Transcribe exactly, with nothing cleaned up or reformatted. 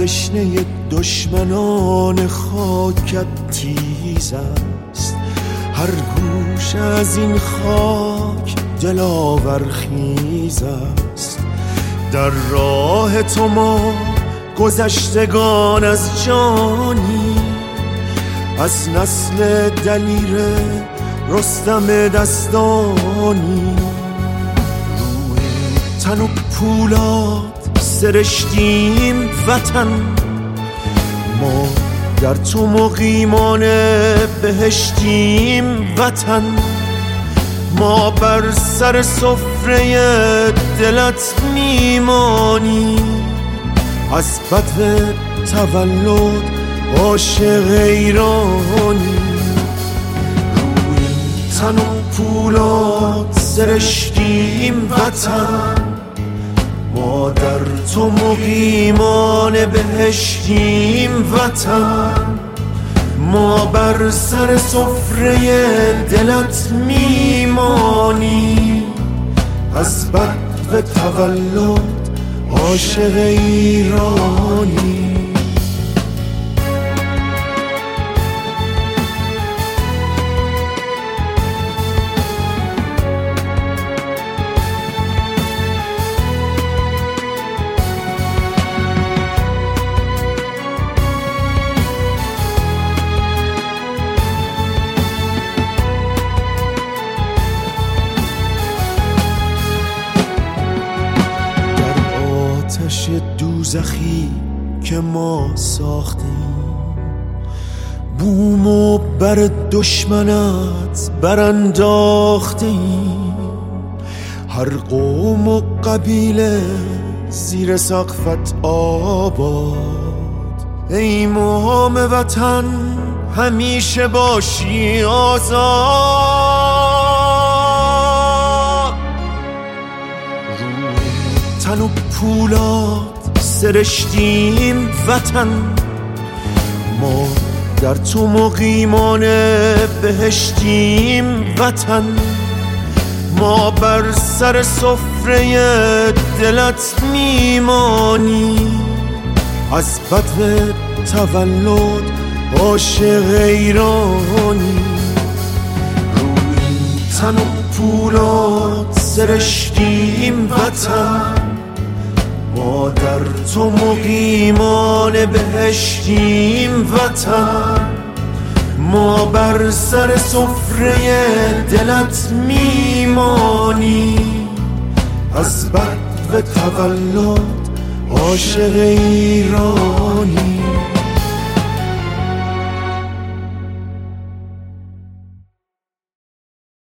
دشنه دشمنان خاکت تیز است. هر گوش از این خاک دلاور خیز است. در راه تو ما گذشتگان از جانی، از نسل دلیر رستم دستانی. روی تن و پولاد سرشتیم وطن، ما در تو مقیمان بهشتیم وطن. ما بر سر سفره دلت میمانی، از بدو تولد عاشق ایرانی. روی تن و پولاد سرشتیم وطن، ما در تو مقیمان بهشتیم وطن. ما بر سر سفره دلت میمانی، از بدو تولد عاشق ایرانی. آتش دوزخی که ما ساختیم، بوم و بر دشمنت برانداختیم. هر قوم و قبیله زیر سقفت آباد. ای مام وطن همیشه باشی آزاد. تن و پولاد سرشتیم وطن، ما در تو مقیمان بهشتیم وطن. ما بر سر سفره دلت میمانی، از بدو تولد عاشق ایرانی. روی تن و پولاد سرشتیم وطن، ما در تو مقیمان بهشتیم وطن. ما بر سر سفره دلت میمانی، از بدو تولد عاشق ایرانی.